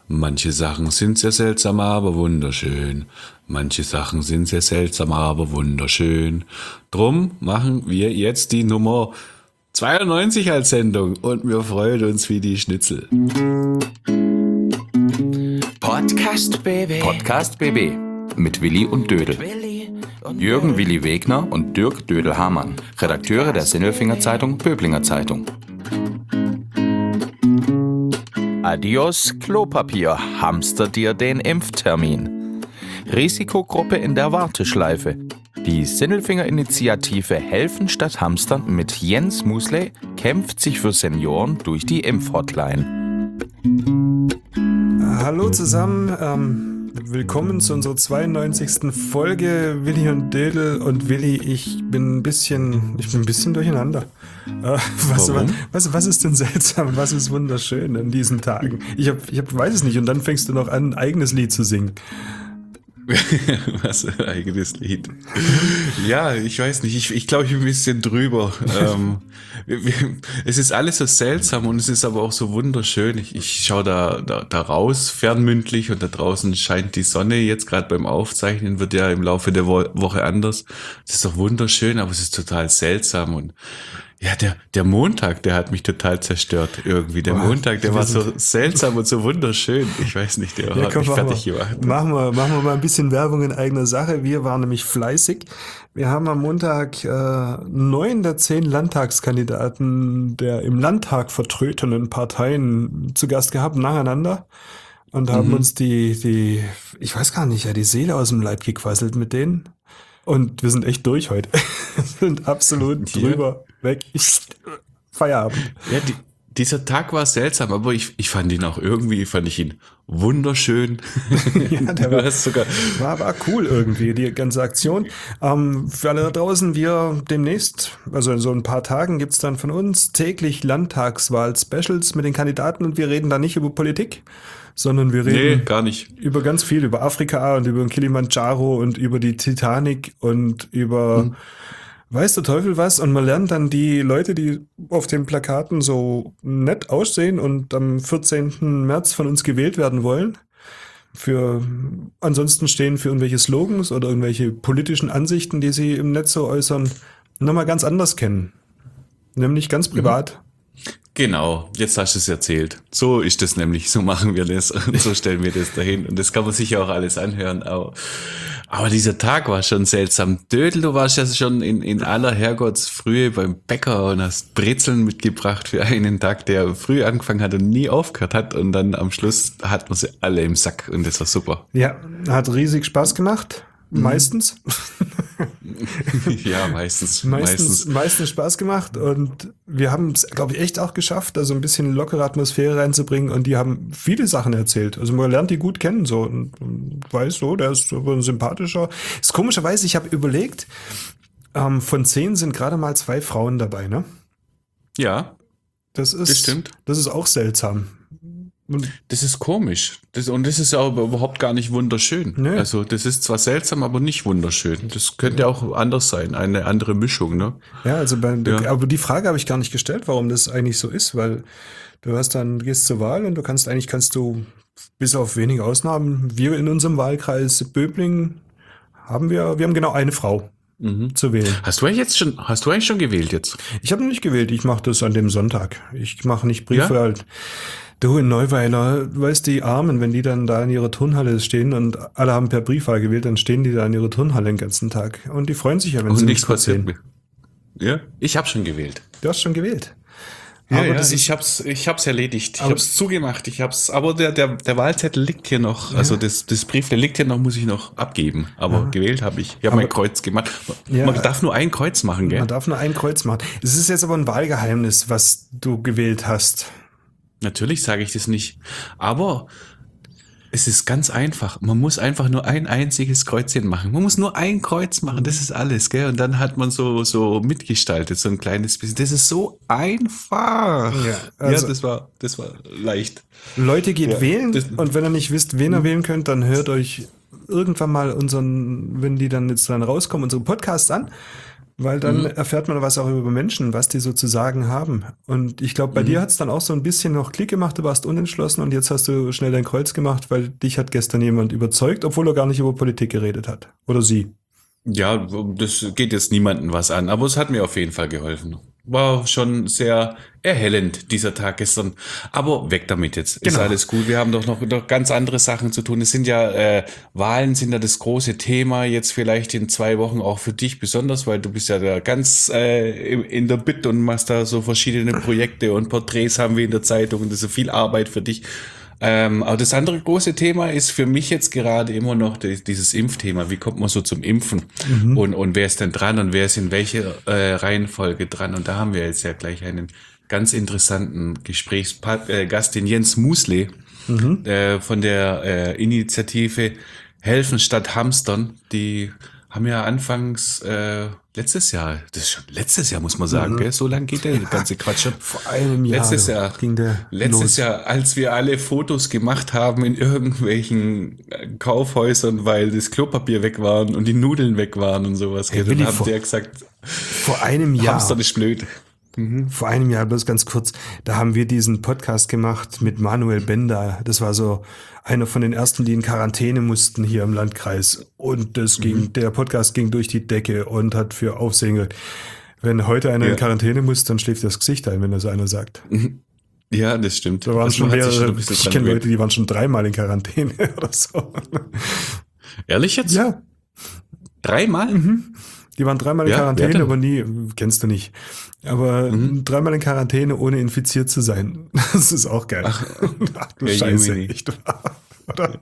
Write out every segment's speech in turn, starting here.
Manche Sachen sind sehr seltsam, aber wunderschön. Manche Sachen sind sehr seltsam, aber wunderschön. Drum machen wir jetzt die Nummer 92 als Sendung und wir freuen uns wie die Schnitzel. Podcast BB mit Willi und Dödel. Jürgen Willi Wegner und Dirk Dödel-Hamann, Redakteure der Sinnelfinger Zeitung Böblinger Zeitung. Adios Klopapier, hamster dir den Impftermin. Risikogruppe in der Warteschleife. Die Sinnelfinger-Initiative Helfen statt Hamstern mit Jens Musley kämpft sich für Senioren durch die Impfhotline. Hallo zusammen, willkommen zu unserer 92. Folge. Willi und Dödel und Willi, ich bin ein bisschen durcheinander. Was ist denn seltsam, was ist wunderschön an diesen Tagen? Ich weiß es nicht und dann fängst du noch an, ein eigenes Lied zu singen. Was ein eigenes Lied. Ja, ich weiß nicht. Ich glaube, ich bin ein bisschen drüber. Es ist alles so seltsam und es ist aber auch so wunderschön. Ich schaue da raus, fernmündlich, und da draußen scheint die Sonne. Jetzt gerade beim Aufzeichnen wird ja im Laufe der Woche anders. Es ist doch wunderschön, aber es ist total seltsam. Und ja, der Montag, der hat mich total zerstört irgendwie. Der Montag, der war so seltsam und so wunderschön. Ich weiß nicht, der hat mich fertig gemacht. Machen wir mal ein bisschen Werbung in eigener Sache. Wir waren nämlich fleißig. Wir haben am Montag 9 der 10 Landtagskandidaten der im Landtag vertretenen Parteien zu Gast gehabt, nacheinander. Und haben uns die, ich weiß gar nicht, die Seele aus dem Leib gequasselt mit denen. Und wir sind echt durch heute. Wir sind absolut drüber, weg. Feierabend. Ja, dieser Tag war seltsam, aber ich fand ihn auch irgendwie, wunderschön. Ja, der war cool irgendwie, die ganze Aktion. Für alle da draußen, wir demnächst, also in so ein paar Tagen gibt's dann von uns täglich Landtagswahl-Specials mit den Kandidaten und wir reden da nicht über Politik, sondern wir reden gar nicht über ganz viel, über Afrika und über den Kilimanjaro und über die Titanic und über weiß der Teufel was. Und man lernt dann die Leute, die auf den Plakaten so nett aussehen und am 14. März von uns gewählt werden wollen, ansonsten stehen für irgendwelche Slogans oder irgendwelche politischen Ansichten, die sie im Netz so äußern, nochmal ganz anders kennen. Nämlich ganz privat. Genau, jetzt hast du es erzählt. So ist es nämlich, so machen wir das und so stellen wir das dahin. Und das kann man sich ja auch alles anhören. Aber dieser Tag war schon seltsam. Dödel, du warst ja schon in aller Herrgottsfrühe beim Bäcker und hast Brezeln mitgebracht für einen Tag, der früh angefangen hat und nie aufgehört hat. Und dann am Schluss hat man sie alle im Sack und das war super. Ja, hat riesig Spaß gemacht. Meistens. Ja, meistens Spaß gemacht und wir haben es, glaube ich, echt auch geschafft, da so ein bisschen lockere Atmosphäre reinzubringen und die haben viele Sachen erzählt. Also man lernt die gut kennen so und weiß so, der ist so ein sympathischer. Ist komischerweise, ich habe überlegt, von 10 sind gerade mal 2 Frauen dabei, ne? Ja, das stimmt. Das ist auch seltsam. Das ist komisch. Das ist ja aber überhaupt gar nicht wunderschön. Nee. Also das ist zwar seltsam, aber nicht wunderschön. Das könnte auch anders sein, eine andere Mischung, ne? Ja, also aber die Frage habe ich gar nicht gestellt, warum das eigentlich so ist, weil du gehst zur Wahl und kannst du bis auf wenige Ausnahmen, wir in unserem Wahlkreis Böblingen wir haben genau eine Frau zu wählen. Hast du eigentlich schon gewählt jetzt? Ich habe noch nicht gewählt, ich mache das an dem Sonntag. Ich mache nicht Briefwahl. Ja? Du, in Neuweiler, du weißt, die Armen, wenn die dann da in ihrer Turnhalle stehen und alle haben per Briefwahl gewählt, dann stehen die da in ihrer Turnhalle den ganzen Tag. Und die freuen sich ja, wenn sie nichts sehen. Ja, ich habe schon gewählt. Du hast schon gewählt? Ja, aber ich hab's erledigt. Ich hab's zugemacht. Aber der Wahlzettel liegt hier noch. Ja. Also das Briefle liegt hier noch, muss ich noch abgeben. Aber gewählt habe ich. Ich habe mein Kreuz gemacht. Man darf nur ein Kreuz machen, gell? Man darf nur ein Kreuz machen. Es ist jetzt aber ein Wahlgeheimnis, was du gewählt hast. Natürlich sage ich das nicht. Aber es ist ganz einfach. Man muss einfach nur ein einziges Kreuzchen machen. Man muss nur ein Kreuz machen, das ist alles, gell? Und dann hat man so mitgestaltet, so ein kleines bisschen. Das ist so einfach. Ja, also das war leicht. Leute, geht wählen und wenn ihr nicht wisst, wen ihr wählen könnt, dann hört euch irgendwann mal wenn die dann jetzt rauskommen, unsere Podcasts an. weil dann erfährt man was auch über Menschen, was die so zu sagen haben. Und ich glaube, bei dir hat es dann auch so ein bisschen noch Klick gemacht, du warst unentschlossen und jetzt hast du schnell dein Kreuz gemacht, weil dich hat gestern jemand überzeugt, obwohl er gar nicht über Politik geredet hat. Oder sie. Ja, das geht jetzt niemandem was an, aber es hat mir auf jeden Fall geholfen. War schon sehr erhellend, dieser Tag gestern. Aber weg damit jetzt. Ist Genau. alles gut. Wir haben doch noch ganz andere Sachen zu tun. Es sind ja, Wahlen sind ja das große Thema jetzt vielleicht in 2 Wochen auch für dich besonders, weil du bist ja da ganz in der Bit und machst da so verschiedene Projekte und Porträts haben wir in der Zeitung und das ist viel Arbeit für dich. Aber das andere große Thema ist für mich jetzt gerade immer noch dieses Impfthema. Wie kommt man so zum Impfen? Und wer ist denn dran und wer ist in welcher Reihenfolge dran? Und da haben wir jetzt ja gleich einen ganz interessanten Gesprächsgast, den Jens Musle von der Initiative Helfen statt Hamstern. Die haben ja anfangs letztes Jahr, das ist schon letztes Jahr, muss man sagen, gell? So lange geht der ganze Quatsch schon. Vor einem Jahr ging der Letztes los. Jahr, als wir alle Fotos gemacht haben in irgendwelchen Kaufhäusern, weil das Klopapier weg waren und die Nudeln weg waren und sowas. Hey, Dann Willi, haben die ja gesagt, Vor einem Jahr. Hamster ist blöd. Vor einem Jahr, bloß ganz kurz, da haben wir diesen Podcast gemacht mit Manuel Bender. Das war so einer von den ersten, die in Quarantäne mussten hier im Landkreis. Und der Podcast ging durch die Decke und hat für Aufsehen gesorgt. Wenn heute einer in Quarantäne muss, dann schläft das Gesicht ein, wenn das einer sagt. Ja, das stimmt. Da waren Also schon man hat sich mehrere, ein bisschen ich dran kenne gewöhnt. Leute, die waren schon 3-mal in Quarantäne oder so. Ehrlich jetzt? Ja, 3-mal? die waren 3-mal in Ja, wer Quarantäne, denn? aber nie, kennst du nicht. Aber 3-mal in Quarantäne, ohne infiziert zu sein. Das ist auch geil. Ach du ja, Scheiße, Jemini. echt wahr, oder?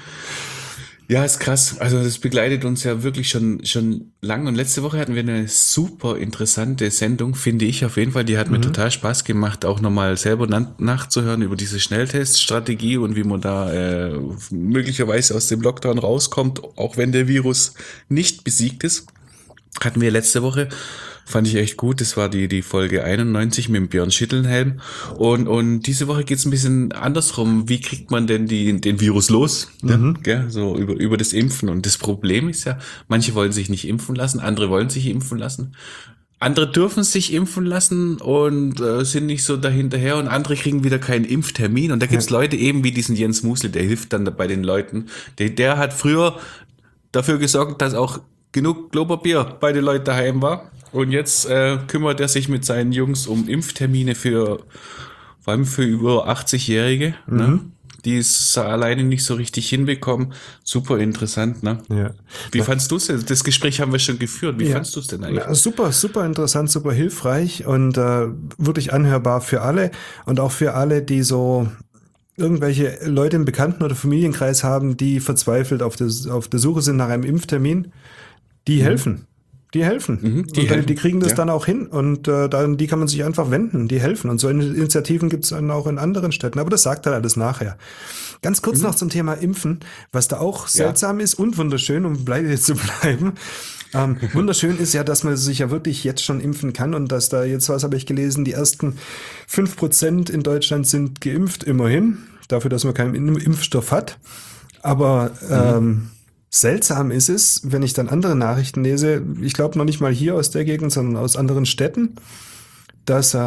Ja, ist krass. Also das begleitet uns ja wirklich schon lang. Und letzte Woche hatten wir eine super interessante Sendung, finde ich auf jeden Fall. Die hat mir total Spaß gemacht, auch nochmal selber nachzuhören über diese Schnellteststrategie und wie man da möglicherweise aus dem Lockdown rauskommt, auch wenn der Virus nicht besiegt ist. Hatten wir letzte Woche. Fand ich echt gut. Das war die Folge 91 mit dem Björn Schittelnhelm. Und diese Woche geht's ein bisschen andersrum. Wie kriegt man denn den Virus los? Ja, gell? So über das Impfen. Und das Problem ist ja, manche wollen sich nicht impfen lassen, andere wollen sich impfen lassen. Andere dürfen sich impfen lassen und sind nicht so dahinterher und andere kriegen wieder keinen Impftermin. Und da gibt's Leute eben wie diesen Jens Musle, der hilft dann bei den Leuten. Der hat früher dafür gesorgt, dass auch genug Klopapier bei den Leuten daheim war. Und jetzt kümmert er sich mit seinen Jungs um Impftermine vor allem für über 80-Jährige, ne? Die es alleine nicht so richtig hinbekommen. Super interessant, ne? Ja. Wie fandst du es denn? Das Gespräch haben wir schon geführt. Wie fandst du es denn eigentlich? Ja, super, super interessant, super hilfreich und wirklich anhörbar für alle und auch für alle, die so irgendwelche Leute im Bekannten- oder Familienkreis haben, die verzweifelt auf der Suche sind nach einem Impftermin. Die helfen. Die helfen. Die kriegen das dann auch hin und die kann man sich einfach wenden. Die helfen. Und so Initiativen gibt es dann auch in anderen Städten. Aber das sagt dann alles nachher. Ganz kurz noch zum Thema Impfen, was da auch seltsam ist und wunderschön, um jetzt zu bleiben. Wunderschön ist ja, dass man sich ja wirklich jetzt schon impfen kann und dass da jetzt, was habe ich gelesen, die ersten 5% in Deutschland sind geimpft, immerhin. Dafür, dass man keinen Impfstoff hat. Aber seltsam ist es, wenn ich dann andere Nachrichten lese, ich glaube noch nicht mal hier aus der Gegend, sondern aus anderen Städten, dass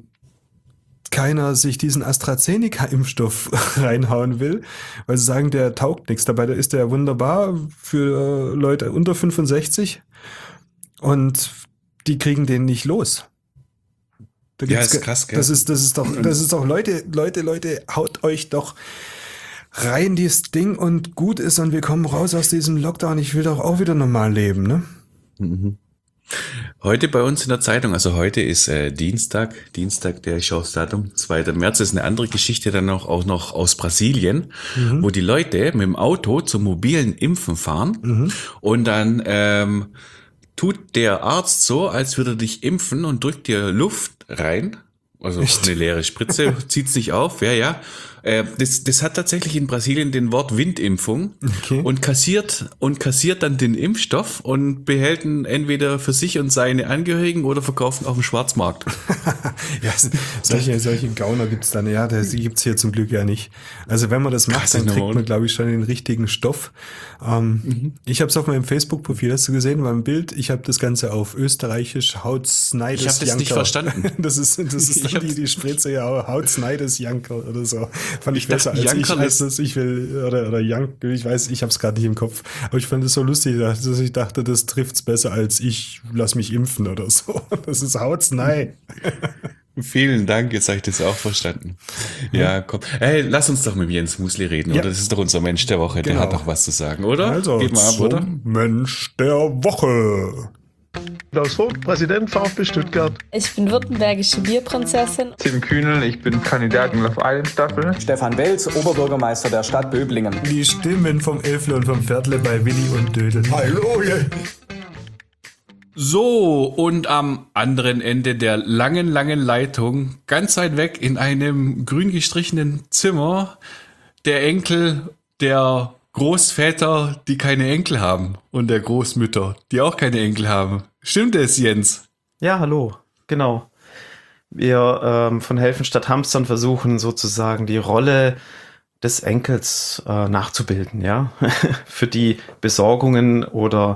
keiner sich diesen AstraZeneca-Impfstoff reinhauen will, weil sie sagen, der taugt nichts. Dabei ist der wunderbar für Leute unter 65 und die kriegen den nicht los. Ja, ist krass, gell? Das ist doch, Leute, haut euch doch rein dieses Ding und gut ist und wir kommen raus aus diesem Lockdown. Ich will doch auch wieder normal leben, ne? Heute bei uns in der Zeitung, also heute ist Dienstag, ich schaue aufs Datum, 2. März, ist eine andere Geschichte dann auch noch aus Brasilien, wo die Leute mit dem Auto zum mobilen Impfen fahren und dann tut der Arzt so, als würde er dich impfen und drückt dir Luft rein. Also eine leere Spritze, zieht's nicht auf, ja. Das hat tatsächlich in Brasilien den Wort Windimpfung und kassiert dann den Impfstoff und behält ihn entweder für sich und seine Angehörigen oder verkauft ihn auf dem Schwarzmarkt. Ja, solche Gauner gibt's dann, ja, die gibt's hier zum Glück ja nicht. Also wenn man das macht, dann kriegt man, glaube ich, schon den richtigen Stoff. Ich habe es auf meinem Facebook-Profil, hast du gesehen, beim Bild, ich habe das Ganze auf österreichisch Hautsneides Ich habe das nicht verstanden. Das ist dann die Spritze, ja, Hautsneides Janker oder so. Fand ich besser als Jankerl ich will, oder Jank, ich weiß, ich habe es gerade nicht im Kopf. Aber ich fand es so lustig, dass ich dachte, das trifft's besser als ich lass mich impfen oder so. Das ist Hautsnei. Vielen Dank, jetzt habe ich das auch verstanden. Ja, komm. Hey, lass uns doch mit Jens Musli reden, oder? Das ist doch unser Mensch der Woche, der hat doch was zu sagen, oder? Also, Geht mal ab, oder? Mensch der Woche. Klaus Vogt, Präsident VfB Stuttgart. Ich bin württembergische Bierprinzessin. Tim Kühnel, ich bin Kandidat in Love Island Staffel. Stefan Welz, Oberbürgermeister der Stadt Böblingen. Die Stimmen vom Elfle und vom Pferdle bei Willi und Dödel. Hallo, yeah. So, und am anderen Ende der langen Leitung, ganz weit weg in einem grün gestrichenen Zimmer, der Enkel der Großväter, die keine Enkel haben, und der Großmütter, die auch keine Enkel haben. Stimmt es, Jens? Ja, hallo, genau. Wir von Helfen statt Hamstern versuchen sozusagen die Rolle des Enkels nachzubilden, ja, für die Besorgungen oder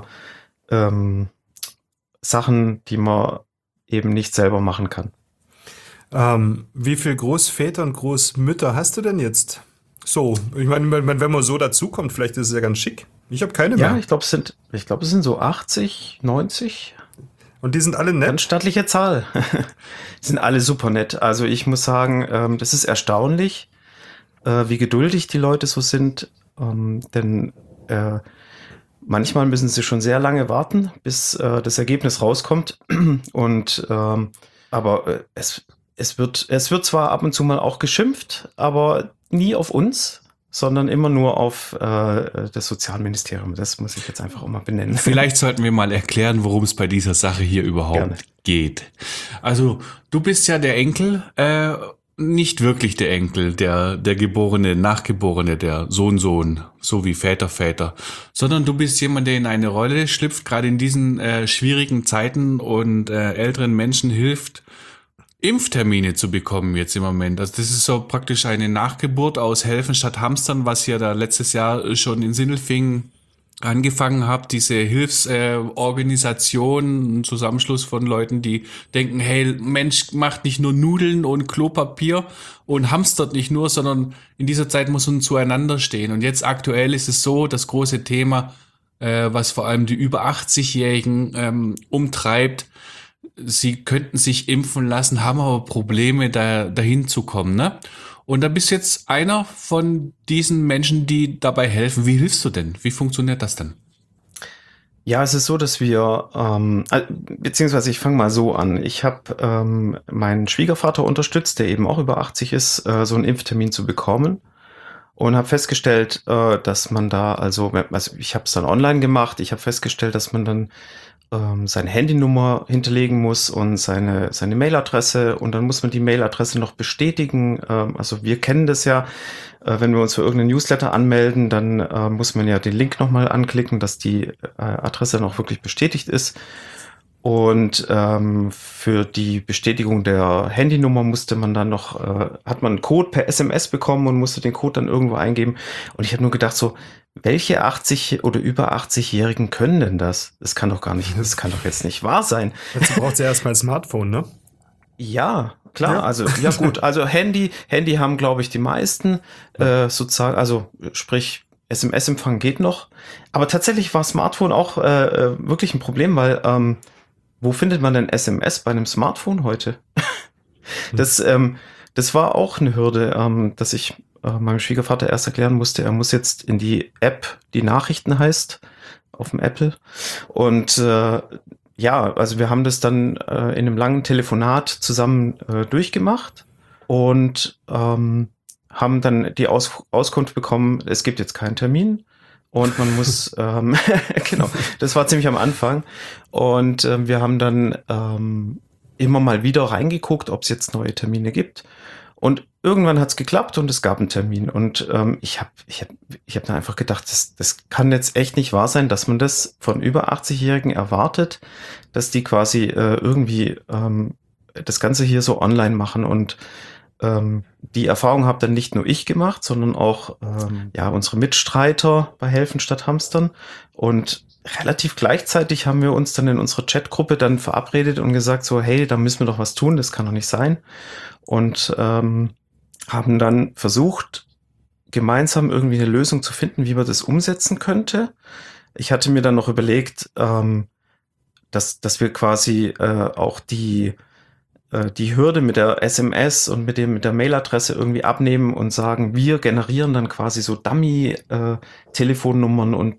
Sachen, die man eben nicht selber machen kann. Wie viele Großväter und Großmütter hast du denn jetzt? So, ich meine, wenn man so dazukommt, vielleicht ist es ja ganz schick. Ich habe keine mehr. Ja, ich glaube, es sind so 80, 90. Und die sind alle nett? Ganz stattliche Zahl. Die sind alle super nett. Also ich muss sagen, das ist erstaunlich, wie geduldig die Leute so sind. Denn manchmal müssen sie schon sehr lange warten, bis das Ergebnis rauskommt. Und aber es wird zwar ab und zu mal auch geschimpft, aber nie auf uns, sondern immer nur auf das Sozialministerium. Das muss ich jetzt einfach auch mal benennen. Vielleicht sollten wir mal erklären, worum es bei dieser Sache hier überhaupt geht. Also du bist ja der Enkel, nicht wirklich der Enkel, der Geborene, Nachgeborene, der Sohn, so wie Väter, sondern du bist jemand, der in eine Rolle schlüpft, gerade in diesen schwierigen Zeiten und älteren Menschen hilft, Impftermine zu bekommen jetzt im Moment. Also das ist so praktisch eine Nachgeburt aus Helfen statt Hamstern, was ihr da letztes Jahr schon in Sindelfingen angefangen habt, diese Hilfsorganisation, ein Zusammenschluss von Leuten, die denken, hey, Mensch macht nicht nur Nudeln und Klopapier und hamstert nicht nur, sondern in dieser Zeit muss man zueinander stehen. Und jetzt aktuell ist es so, das große Thema, was vor allem die über 80-Jährigen umtreibt, sie könnten sich impfen lassen, haben aber Probleme, dahin zu kommen, ne? Und da bist jetzt einer von diesen Menschen, die dabei helfen. Wie hilfst du denn? Wie funktioniert das denn? Ja, es ist so, dass wir, beziehungsweise ich fange mal so an. Ich habe meinen Schwiegervater unterstützt, der eben auch über 80 ist, so einen Impftermin zu bekommen. Und habe festgestellt, dass man da, also ich habe es dann online gemacht, ich habe festgestellt, dass man dann seine Handynummer hinterlegen muss und seine Mailadresse, und dann muss man die Mailadresse noch bestätigen. Also wir kennen das ja, wenn wir uns für irgendeinen Newsletter anmelden, dann muss man ja den Link nochmal anklicken, dass die Adresse noch wirklich bestätigt ist. Und für die Bestätigung der Handynummer musste man dann noch, hat man einen Code per SMS bekommen und musste den Code dann irgendwo eingeben. Und ich habe nur gedacht so, welche 80 oder über 80-Jährigen können denn das? Das kann doch jetzt nicht wahr sein. Jetzt braucht sie erstmal ein Smartphone, ne? Ja, klar, also, ja gut, also Handy haben, glaube ich, die meisten, sozusagen, also sprich, SMS-Empfang geht noch. Aber tatsächlich war Smartphone auch wirklich ein Problem, weil, wo findet man denn SMS bei einem Smartphone heute? Das war auch eine Hürde, dass ich meinem Schwiegervater erst erklären musste, er muss jetzt in die App, die Nachrichten heißt, auf dem Apple. Und ja, also wir haben das dann in einem langen Telefonat zusammen durchgemacht und haben dann die Auskunft bekommen, es gibt jetzt keinen Termin. Und man muss, genau, das war ziemlich am Anfang. Und wir haben dann immer mal wieder reingeguckt, ob es jetzt neue Termine gibt. Und irgendwann hat es geklappt und es gab einen Termin. Und ich hab dann einfach gedacht, das kann jetzt echt nicht wahr sein, dass man das von über 80-Jährigen erwartet, dass die quasi irgendwie das Ganze hier so online machen. Und die Erfahrung habe dann nicht nur ich gemacht, sondern auch unsere Mitstreiter bei Helfen statt Hamstern. Und relativ gleichzeitig haben wir uns dann in unserer Chatgruppe dann verabredet und gesagt so, hey, da müssen wir doch was tun, das kann doch nicht sein. Und haben dann versucht, gemeinsam irgendwie eine Lösung zu finden, wie man das umsetzen könnte. Ich hatte mir dann noch überlegt, dass wir quasi auch die Hürde mit der SMS und mit der Mailadresse irgendwie abnehmen und sagen, wir generieren dann quasi so Dummy-Telefonnummern und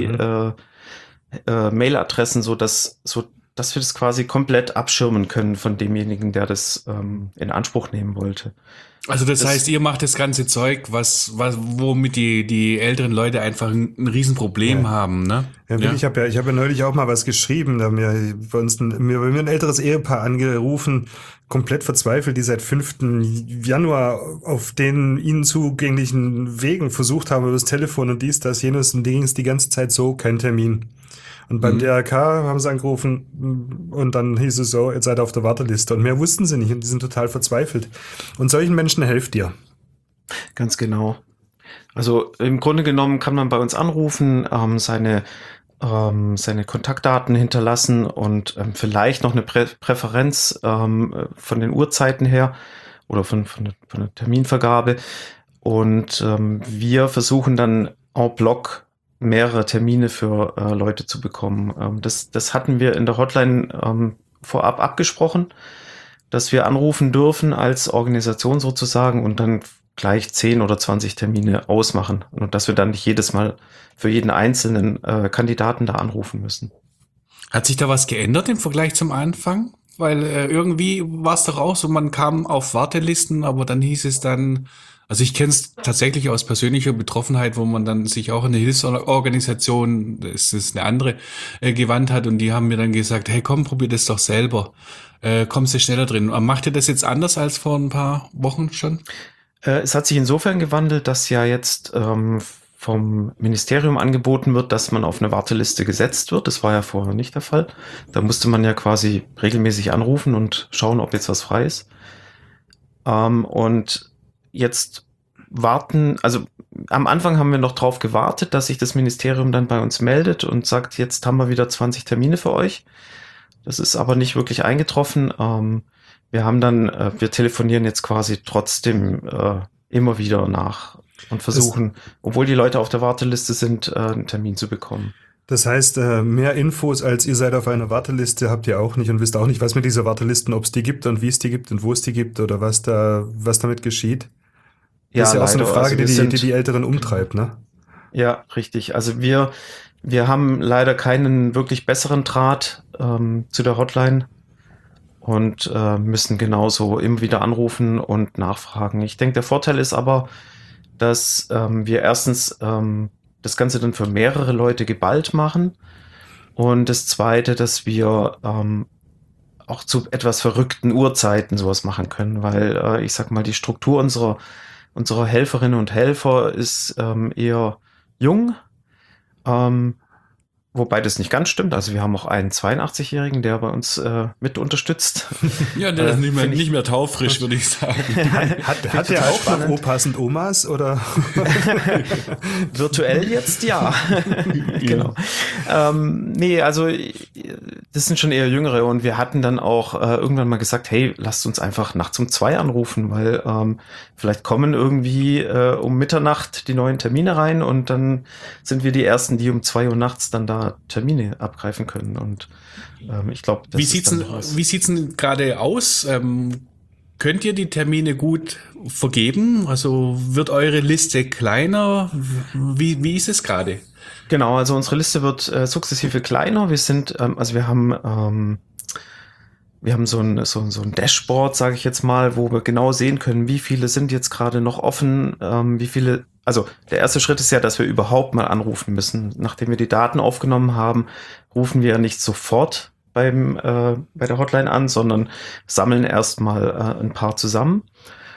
Dummy-Mailadressen, dass wir das quasi komplett abschirmen können von demjenigen, der das in Anspruch nehmen wollte. Also das heißt, ihr macht das ganze Zeug, womit die älteren Leute einfach ein Riesenproblem haben, ne? Ja. Ich habe ja neulich auch mal was geschrieben, da haben mir ein älteres Ehepaar angerufen, komplett verzweifelt, die seit 5. Januar auf den ihnen zugänglichen Wegen versucht haben, über das Telefon und dies, das, jenes, und ging es die ganze Zeit so, kein Termin. Und beim DRK haben sie angerufen und dann hieß es so, jetzt seid ihr auf der Warteliste. Und mehr wussten sie nicht und die sind total verzweifelt. Und solchen Menschen helft ihr. Ganz genau. Also im Grunde genommen kann man bei uns anrufen, seine Kontaktdaten hinterlassen und vielleicht noch eine Präferenz von den Uhrzeiten her oder von der Terminvergabe. Und wir versuchen dann en bloc mehrere Termine für Leute zu bekommen. Das hatten wir in der Hotline vorab abgesprochen, dass wir anrufen dürfen als Organisation sozusagen und dann gleich 10 oder 20 Termine ausmachen und dass wir dann nicht jedes Mal für jeden einzelnen Kandidaten da anrufen müssen. Hat sich da was geändert im Vergleich zum Anfang? Weil irgendwie war es doch auch so, man kam auf Wartelisten, aber dann hieß es dann, also ich kenne es tatsächlich aus persönlicher Betroffenheit, wo man dann sich auch in eine Hilfsorganisation, das ist eine andere, gewandt hat und die haben mir dann gesagt, hey komm, probier das doch selber, kommst du schneller drin. Macht ihr das jetzt anders als vor ein paar Wochen schon? Es hat sich insofern gewandelt, dass ja jetzt vom Ministerium angeboten wird, dass man auf eine Warteliste gesetzt wird. Das war ja vorher nicht der Fall. Da musste man ja quasi regelmäßig anrufen und schauen, ob jetzt was frei ist. Und jetzt warten, also am Anfang haben wir noch drauf gewartet, dass sich das Ministerium dann bei uns meldet und sagt, jetzt haben wir wieder 20 Termine für euch. Das ist aber nicht wirklich eingetroffen. Wir telefonieren jetzt quasi trotzdem immer wieder nach und versuchen, obwohl die Leute auf der Warteliste sind, einen Termin zu bekommen. Das heißt, mehr Infos als ihr seid auf einer Warteliste habt ihr auch nicht und wisst auch nicht, was mit dieser Wartelisten, ob es die gibt und wie es die gibt und wo es die gibt oder was damit geschieht. Das ist ja auch so eine Frage, die Älteren umtreibt, ne? Ja, richtig. Also wir haben leider keinen wirklich besseren Draht zu der Hotline und müssen genauso immer wieder anrufen und nachfragen. Ich denke, der Vorteil ist aber, dass wir erstens das Ganze dann für mehrere Leute geballt machen und das Zweite, dass wir auch zu etwas verrückten Uhrzeiten sowas machen können, weil ich sag mal, die Struktur unserer Helferinnen und Helfer ist eher jung, wobei das nicht ganz stimmt. Also wir haben auch einen 82-Jährigen, der bei uns mit unterstützt. Ja, der ist nicht mehr taufrisch, würde ich sagen. Hat der auch noch Opas und Omas, oder? Virtuell jetzt, ja. Genau. Nee, also das sind schon eher Jüngere und wir hatten dann auch irgendwann mal gesagt, hey, lasst uns einfach nachts um 2 anrufen, weil vielleicht kommen irgendwie um Mitternacht die neuen Termine rein und dann sind wir die Ersten, die um 2 Uhr nachts dann da Termine abgreifen können und ich glaube, Wie sieht's denn gerade aus? Könnt ihr die Termine gut vergeben? Also wird eure Liste kleiner? Wie ist es gerade? Genau, also unsere Liste wird sukzessive kleiner. Wir haben so ein Dashboard, sage ich jetzt mal, wo wir genau sehen können, wie viele sind jetzt gerade noch offen, also der erste Schritt ist ja, dass wir überhaupt mal anrufen müssen. Nachdem wir die Daten aufgenommen haben, rufen wir nicht sofort bei der Hotline an, sondern sammeln erstmal ein paar zusammen.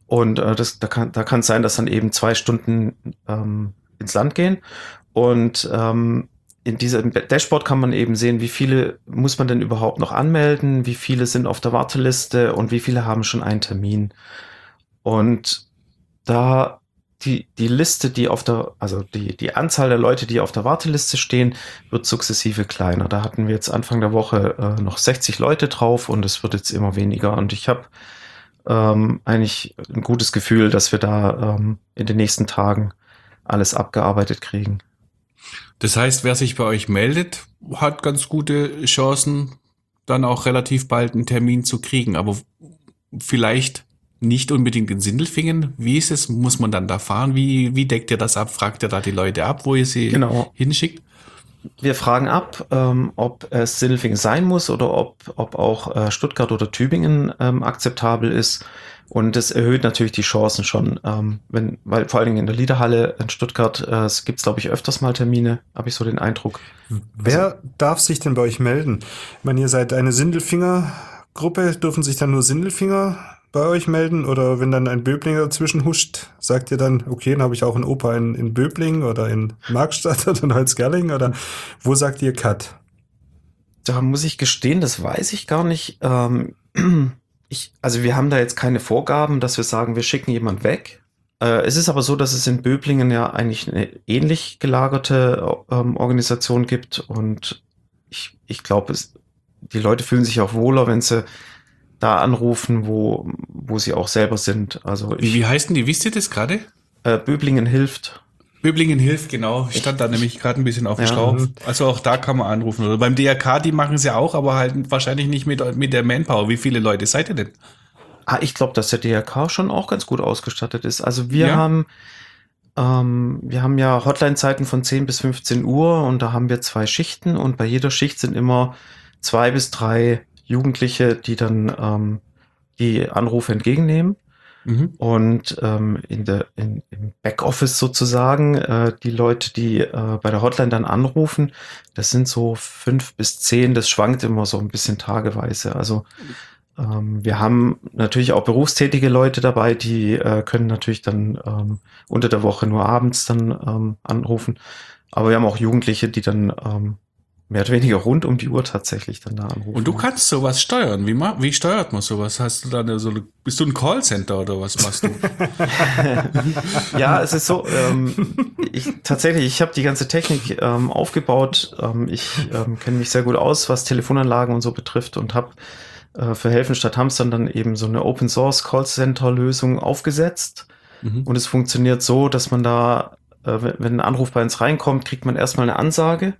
Und da kann es sein, dass dann eben 2 Stunden ins Land gehen. Und in diesem Dashboard kann man eben sehen, wie viele muss man denn überhaupt noch anmelden, wie viele sind auf der Warteliste und wie viele haben schon einen Termin. Und da die Liste, die Anzahl der Leute, die auf der Warteliste stehen, wird sukzessive kleiner. Da hatten wir jetzt Anfang der Woche noch 60 Leute drauf und es wird jetzt immer weniger. Und ich habe eigentlich ein gutes Gefühl, dass wir da in den nächsten Tagen alles abgearbeitet kriegen. Das heißt, wer sich bei euch meldet, hat ganz gute Chancen, dann auch relativ bald einen Termin zu kriegen. Aber vielleicht nicht unbedingt in Sindelfingen. Wie ist es? Muss man dann da fahren? Wie deckt ihr das ab? Fragt ihr da die Leute ab, wo ihr sie hinschickt? Wir fragen ab, ob es Sindelfingen sein muss oder ob auch Stuttgart oder Tübingen akzeptabel ist. Und das erhöht natürlich die Chancen schon, weil vor allen Dingen in der Liederhalle in Stuttgart gibt es, glaube ich, öfters mal Termine, habe ich so den Eindruck. Wer darf sich denn bei euch melden? Ich meine, ihr seid eine Sindelfinger-Gruppe, dürfen sich dann nur Sindelfinger bei euch melden? Oder wenn dann ein Böblinger dazwischen huscht, sagt ihr dann, okay, dann habe ich auch einen Opa in Böbling oder in Markstadt oder in Holzgerling? Oder wo sagt ihr Cut? Da muss ich gestehen, das weiß ich gar nicht. Also wir haben da jetzt keine Vorgaben, dass wir sagen, wir schicken jemand weg. Es ist aber so, dass es in Böblingen ja eigentlich eine ähnlich gelagerte Organisation gibt und ich glaube, die Leute fühlen sich auch wohler, wenn sie da anrufen, wo sie auch selber sind. Also Wie heißt denn die? Wisst ihr das gerade? Böblingen hilft. Böblingen hilft, genau. Ich stand da nämlich gerade ein bisschen auf dem Schlauch. Also auch da kann man anrufen. Oder beim DRK, die machen es ja auch, aber halt wahrscheinlich nicht mit der Manpower. Wie viele Leute seid ihr denn? Ich glaube, dass der DRK schon auch ganz gut ausgestattet ist. Also wir haben ja Hotline-Zeiten von 10 bis 15 Uhr und da haben wir 2 Schichten und bei jeder Schicht sind immer 2 bis 3 Jugendliche, die dann die Anrufe entgegennehmen. Und im Backoffice sozusagen, die Leute, die bei der Hotline dann anrufen, das sind so 5 bis 10, das schwankt immer so ein bisschen tageweise. Also wir haben natürlich auch berufstätige Leute dabei, die können natürlich dann unter der Woche nur abends dann anrufen. Aber wir haben auch Jugendliche, die dann mehr oder weniger rund um die Uhr tatsächlich dann da anrufen. Und du kannst sowas steuern. Wie steuert man sowas? Hast du da bist du ein Callcenter oder was machst du? Ja, es ist so, ich habe die ganze Technik aufgebaut. Ich kenne mich sehr gut aus, was Telefonanlagen und so betrifft und habe für Helfen statt Hamstern dann eben so eine Open Source Callcenter Lösung aufgesetzt. Und es funktioniert so, dass man da, wenn ein Anruf bei uns reinkommt, kriegt man erstmal eine Ansage.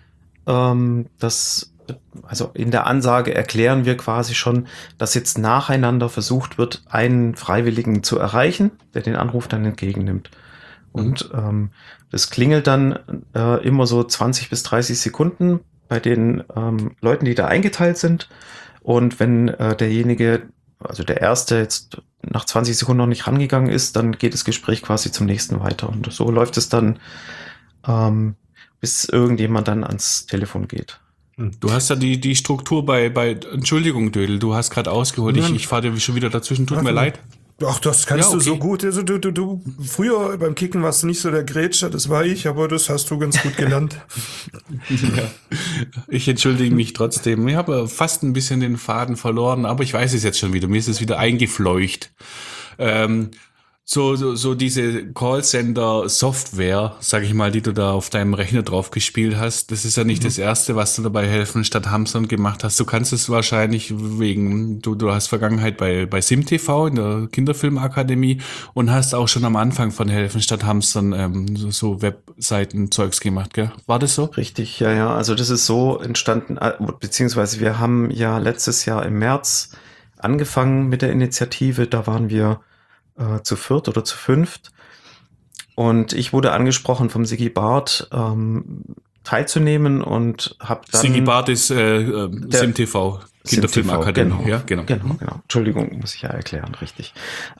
Also in der Ansage erklären wir quasi schon, dass jetzt nacheinander versucht wird, einen Freiwilligen zu erreichen, der den Anruf dann entgegennimmt. Und das klingelt dann immer so 20 bis 30 Sekunden bei den Leuten, die da eingeteilt sind. Und wenn derjenige, also der Erste, jetzt nach 20 Sekunden noch nicht rangegangen ist, dann geht das Gespräch quasi zum nächsten weiter. Und so läuft es dann bis irgendjemand dann ans Telefon geht. Du hast ja die Struktur bei Entschuldigung, Dödel, du hast gerade ausgeholt. Ich fahre dir schon wieder dazwischen, tut mir leid. Ach, das kannst Ja, du okay. so gut. Also du früher beim Kicken warst du nicht so der Grätscher, das war ich, aber das hast du ganz gut gelernt. Ja. Ich entschuldige mich trotzdem. Ich habe fast ein bisschen den Faden verloren, aber ich weiß es jetzt schon wieder. Mir ist es wieder eingefleucht. So diese Callcenter-Software, sag ich mal, die du da auf deinem Rechner drauf gespielt hast, das ist ja nicht das Erste, was du dabei Helfen statt Hamstern gemacht hast. Du kannst es wahrscheinlich du hast Vergangenheit bei SimTV in der Kinderfilmakademie und hast auch schon am Anfang von Helfen statt Hamstern so Webseiten-Zeugs gemacht, gell? War das so? Richtig, ja. Also das ist so entstanden, beziehungsweise wir haben ja letztes Jahr im März angefangen mit der Initiative. Da waren wir zu 4 oder zu 5. Und ich wurde angesprochen vom Sigi Barth, teilzunehmen und habe dann... Sigi Barth ist SimTV, Kinderfilmakademie. Genau, Ja, genau. Genau. Entschuldigung, muss ich ja erklären, richtig.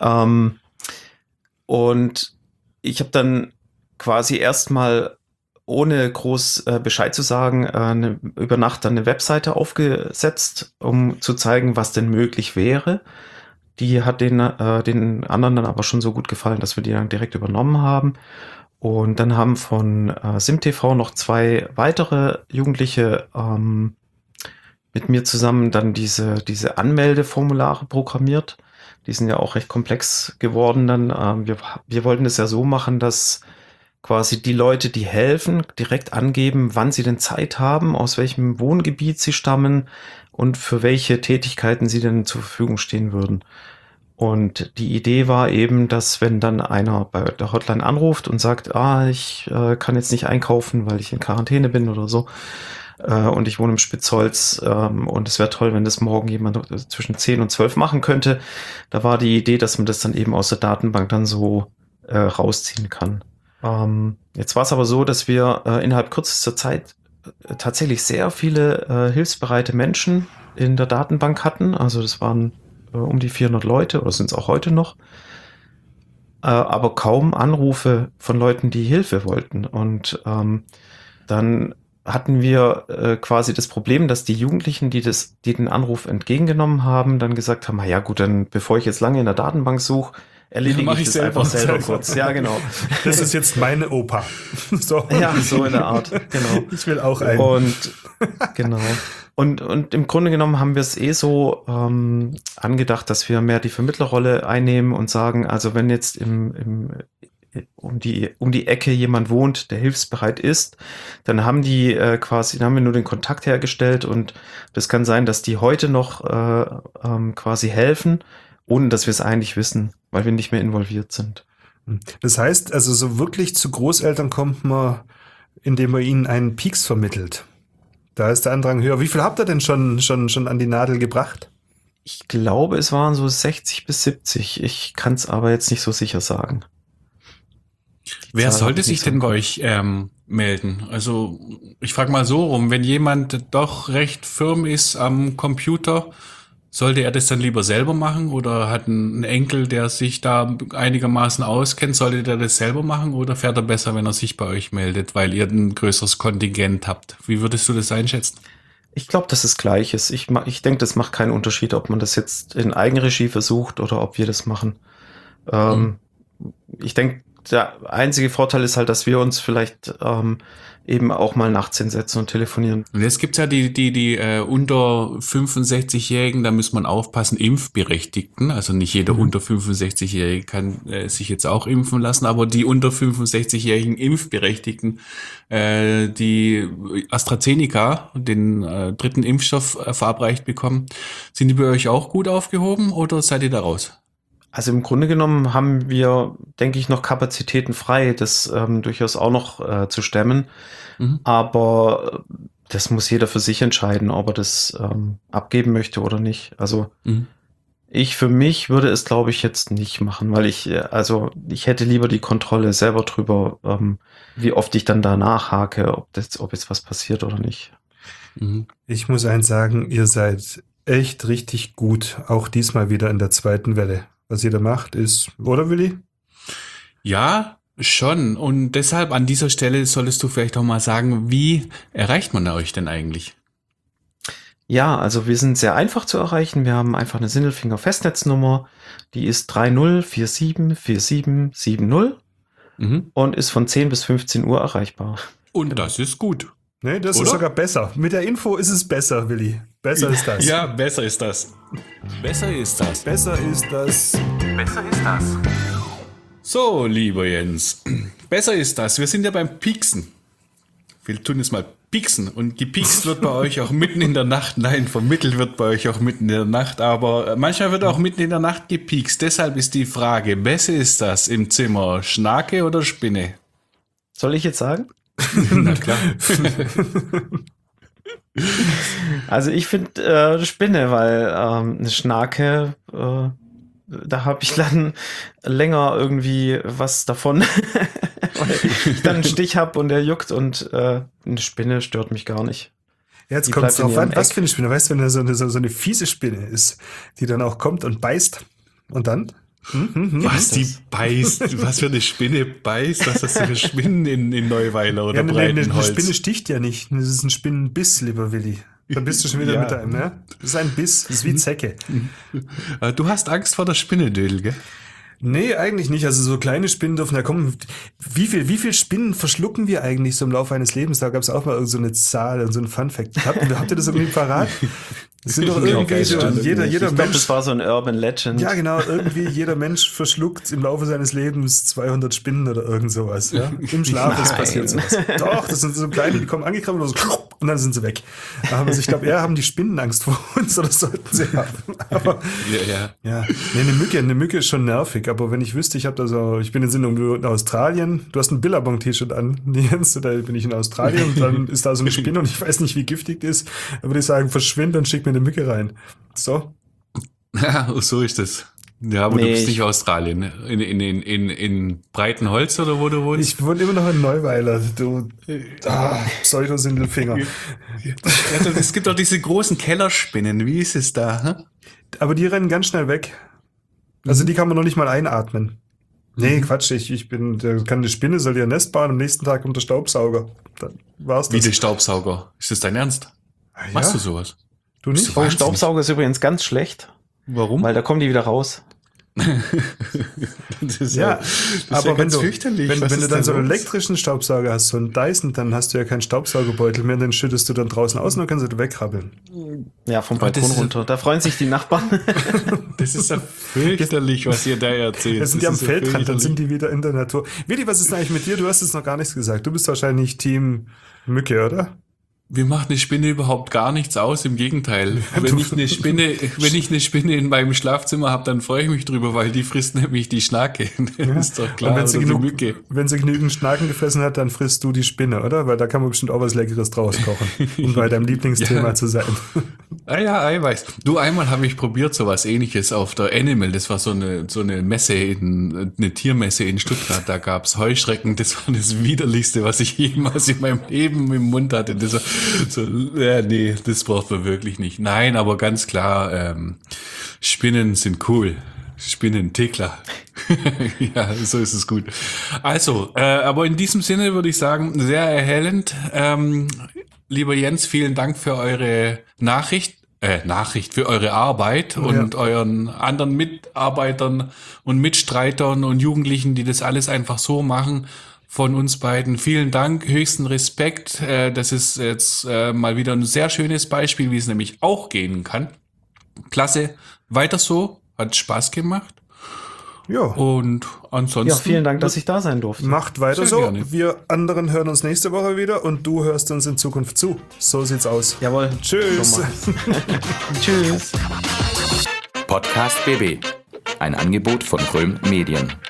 Und ich habe dann quasi erstmal, ohne groß Bescheid zu sagen, über Nacht dann eine Webseite aufgesetzt, um zu zeigen, was denn möglich wäre. Die hat den anderen dann aber schon so gut gefallen, dass wir die dann direkt übernommen haben. Und dann haben von SimTV noch 2 weitere Jugendliche mit mir zusammen dann diese Anmeldeformulare programmiert. Die sind ja auch recht komplex geworden dann. Wir wollten es ja so machen, dass quasi die Leute, die helfen, direkt angeben, wann sie denn Zeit haben, aus welchem Wohngebiet sie stammen und für welche Tätigkeiten sie denn zur Verfügung stehen würden. Und die Idee war eben, dass wenn dann einer bei der Hotline anruft und sagt, ich kann jetzt nicht einkaufen, weil ich in Quarantäne bin oder so, und ich wohne im Spitzholz, und es wäre toll, wenn das morgen jemand zwischen 10 und 12 machen könnte. Da war die Idee, dass man das dann eben aus der Datenbank dann so rausziehen kann. Jetzt war es aber so, dass wir innerhalb kürzester Zeit tatsächlich sehr viele hilfsbereite Menschen in der Datenbank hatten. Also das waren um die 400 Leute oder sind es auch heute noch. Aber kaum Anrufe von Leuten, die Hilfe wollten. Und dann hatten wir quasi das Problem, dass die Jugendlichen, die den Anruf entgegengenommen haben, dann gesagt haben, na ja gut, dann bevor ich jetzt lange in der Datenbank suche, erledige ich das einfach selber kurz. Ja, genau. Das ist jetzt meine Opa. So. Ja, so in der Art, genau. Ich will auch einen. Und genau. Und im Grunde genommen haben wir es so angedacht, dass wir mehr die Vermittlerrolle einnehmen und sagen, also wenn jetzt um die Ecke jemand wohnt, der hilfsbereit ist, dann haben dann haben wir nur den Kontakt hergestellt und das kann sein, dass die heute noch quasi helfen, ohne dass wir es eigentlich wissen, weil wir nicht mehr involviert sind. Das heißt, also so wirklich zu Großeltern kommt man, indem man ihnen einen Pieks vermittelt. Da ist der Andrang höher. Wie viel habt ihr denn schon an die Nadel gebracht? Ich glaube, es waren so 60 bis 70. Ich kann es aber jetzt nicht so sicher sagen. Wer sollte sich denn bei euch melden? Also ich frage mal so rum, wenn jemand doch recht firm ist am Computer, sollte er das dann lieber selber machen oder hat einen Enkel, der sich da einigermaßen auskennt, sollte der das selber machen oder fährt er besser, wenn er sich bei euch meldet, weil ihr ein größeres Kontingent habt? Wie würdest du das einschätzen? Ich glaube, dass es gleich ist. Ich denke, das macht keinen Unterschied, ob man das jetzt in Eigenregie versucht oder ob wir das machen. Ich denke, der einzige Vorteil ist halt, dass wir uns vielleicht eben auch mal nachts hinsetzen und telefonieren. Und jetzt gibt's ja die unter 65-Jährigen, da muss man aufpassen, Impfberechtigten. Also nicht jeder unter 65-Jährige kann sich jetzt auch impfen lassen, aber die unter 65-Jährigen Impfberechtigten, die AstraZeneca, den dritten Impfstoff verabreicht bekommen, sind die bei euch auch gut aufgehoben oder seid ihr da raus? Also im Grunde genommen haben wir, denke ich, noch Kapazitäten frei, das durchaus auch noch zu stemmen. Aber das muss jeder für sich entscheiden, ob er das abgeben möchte oder nicht. Also ich für mich würde es, glaube ich, jetzt nicht machen, weil ich hätte lieber die Kontrolle selber drüber, wie oft ich dann da nachhake, ob jetzt was passiert oder nicht. Ich muss eins sagen, ihr seid echt richtig gut, auch diesmal wieder in der zweiten Welle. Was ihr da macht, ist, oder Willi? Ja, schon. Und deshalb an dieser Stelle solltest du vielleicht auch mal sagen, wie erreicht man euch denn eigentlich? Ja, also wir sind sehr einfach zu erreichen. Wir haben einfach eine Sindelfinger Festnetznummer, die ist 30474770 und ist von 10 bis 15 Uhr erreichbar. Und das ist gut. Nee, das Oder? ist sogar besser. Mit der Info ist es besser, Willi. Besser ist das. Ja, besser ist das. Besser ist das. Besser ist das. Besser ist das. So, lieber Jens. Besser ist das. Wir sind ja beim Pieksen. Wir tun jetzt mal Pieksen. Und gepiekst wird bei euch auch mitten in der Nacht. Nein, vermittelt wird bei euch auch mitten in der Nacht. Aber manchmal wird auch mitten in der Nacht gepiekst. Deshalb ist die Frage, besser ist das im Zimmer, Schnake oder Spinne? Soll ich jetzt sagen? Na klar. Also ich finde Spinne, weil eine Schnake, da habe ich dann länger irgendwie was davon, weil ich dann einen Stich habe und der juckt und eine Spinne stört mich gar nicht. Jetzt kommt es drauf an, was für eine Spinne. Weißt du, wenn da so eine fiese Spinne ist, die dann auch kommt und beißt und dann? Was, die beißt? Was für eine Spinne beißt? Was hast du für Spinnen in Neuweiler oder Ja, Breitenholz? eine Spinne sticht ja nicht. Das ist ein Spinnenbiss, lieber Willi. Da bist du schon wieder mit deinem, ne? Das ist ein Biss, das ist wie Zecke. Du hast Angst vor der Spinnedödel, gell? Nee, eigentlich nicht. Also so kleine Spinnen dürfen ja kommen. Wie viel Spinnen verschlucken wir eigentlich so im Laufe eines Lebens? Da gab es auch mal so eine Zahl und so ein Fun-Fact. Habt ihr das irgendwie parat? Das sind doch irgendwie so, jeder ich glaube, Mensch. das war so ein Urban Legend. Ja, genau. Irgendwie jeder Mensch verschluckt im Laufe seines Lebens 200 Spinnen oder irgend sowas. Ja? Im Schlaf ist passiert sowas. Doch, das sind so kleine, die kommen angekrabbelt und dann sind sie weg. Also ich glaube, eher haben die Spinnen Angst vor uns oder sollten sie haben. Aber, ja. Nee, eine Mücke ist schon nervig. Aber wenn ich wüsste, ich bin jetzt in Australien, du hast ein Billabong-T-Shirt an, Jens, da bin ich in Australien und dann ist da so eine Spinne und ich weiß nicht, wie giftig die ist. Da würde ich sagen, verschwind und schick mir eine Mücke rein. So? Ja, so ist das. Ja, aber du bist nicht Australien, ne? In Breitenholz oder wo du wohnst? Ich wohne immer noch in Neuweiler, du Pseudo-Sindelfinger. Es gibt doch diese großen Kellerspinnen, wie ist es da? Hm? Aber die rennen ganz schnell weg. Also die kann man noch nicht mal einatmen. Nee, Quatsch, kann eine Spinne, soll ihr Nest bauen, am nächsten Tag kommt der Staubsauger. Dann war's das. Wie der Staubsauger? Ist das dein Ernst? Machst du sowas? Du nicht? Oh, Staubsauger ist übrigens ganz schlecht. Warum? Weil da kommen die wieder raus. Aber wenn du wenn dann so einen elektrischen Staubsauger hast, so einen Dyson, dann hast du ja keinen Staubsaugerbeutel mehr, den schüttest du dann draußen aus und dann kannst du wegkrabbeln. Ja, vom Balkon runter. Da freuen sich die Nachbarn. Das ist ja fürchterlich, was ihr da erzählt. Das sind die am Feldrand, dann sind die wieder in der Natur. Willi, was ist denn eigentlich mit dir? Du hast jetzt noch gar nichts gesagt. Du bist wahrscheinlich Team Mücke, oder? Mir macht eine Spinne überhaupt gar nichts aus, im Gegenteil. Wenn ich eine Spinne in meinem Schlafzimmer habe, dann freue ich mich drüber, weil die frisst nämlich die Schnake. Das ist doch klar. Und wenn sie genügend Schnaken gefressen hat, dann frisst du die Spinne, oder? Weil da kann man bestimmt auch was Leckeres draus kochen, um bei deinem Lieblingsthema zu sein. Ah ja, Eiweiß. Du, einmal habe ich probiert sowas Ähnliches auf der Animal. Das war so eine Messe, eine Tiermesse in Stuttgart. Da gab's Heuschrecken. Das war das Widerlichste, was ich jemals in meinem Leben im Mund hatte. Nee, das braucht man wirklich nicht. Nein, aber ganz klar, Spinnen sind cool. Spinnentickler. Ja, so ist es gut. Also, aber in diesem Sinne würde ich sagen, sehr erhellend. Lieber Jens, vielen Dank für eure für eure Arbeit und euren anderen Mitarbeitern und Mitstreitern und Jugendlichen, die das alles einfach so machen. Von uns beiden vielen Dank, höchsten Respekt. Das ist jetzt mal wieder ein sehr schönes Beispiel, wie es nämlich auch gehen kann. Klasse, weiter so, hat Spaß gemacht. Ja. Und ansonsten... Ja, vielen Dank, dass ich da sein durfte. Macht weiter Sehr so. gerne. Wir anderen hören uns nächste Woche wieder und du hörst uns in Zukunft zu. So sieht's aus. Jawohl. Tschüss. Tschüss. Podcast BB. Ein Angebot von Röhm Medien.